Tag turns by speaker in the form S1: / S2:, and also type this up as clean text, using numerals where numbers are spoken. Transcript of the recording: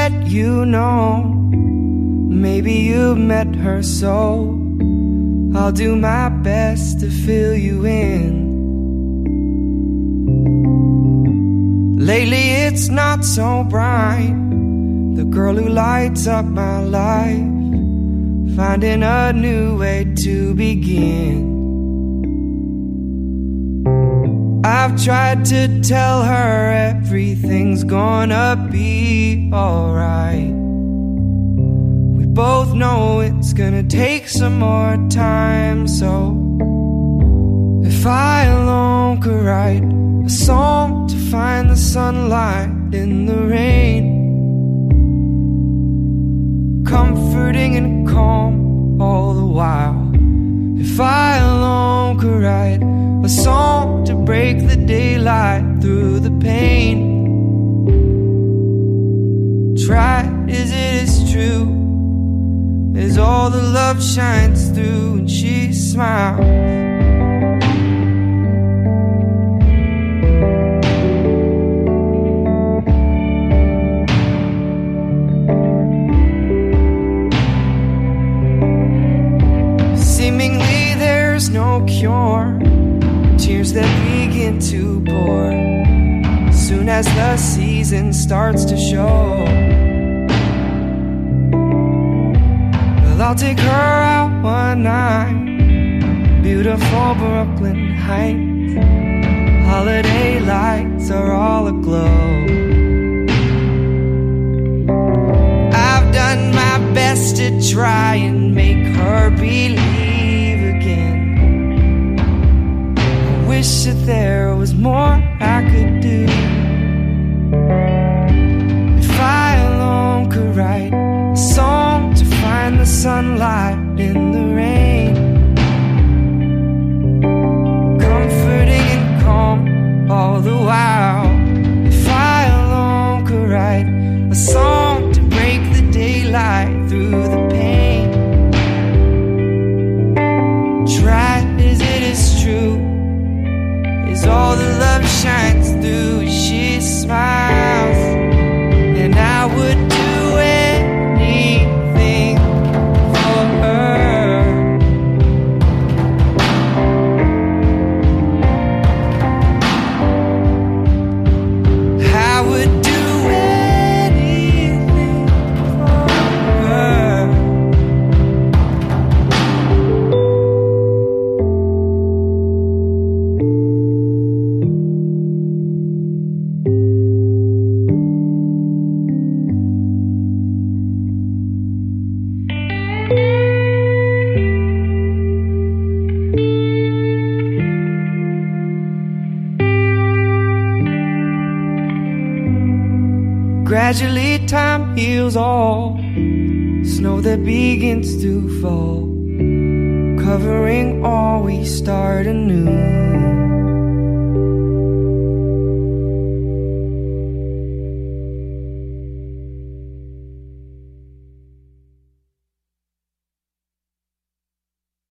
S1: let you know, maybe you met her, so I'll do my best to fill you in. Lately it's not so bright, the girl who lights up my life, finding a new way to begin. I've tried to tell her everything's gonna be alright. We both know it's gonna take some more time, so if I alone could write a song to find the sunlight in the rain, comforting and calm all the while. If I alone could write a song to break the daylight through the pain, try as it is true, as all the love shines through and she smiles. Seemingly there's no cure, tears that begin to pour soon as the season starts to show. Well, I'll take her out one night, beautiful Brooklyn Heights, holiday lights are all aglow. I've done my best to try and make her believe again. Wish that there was more I could do. If I alone could write a song to find the sunlight in the rain, comforting and calm all the while. If I alone could write a song to break the daylight through the pain, try as it is true, as all the love shines through, she smiles. And I would do anything for her. I would do anything for her. Gradually time heals all snow that begins to fall, covering all we start anew.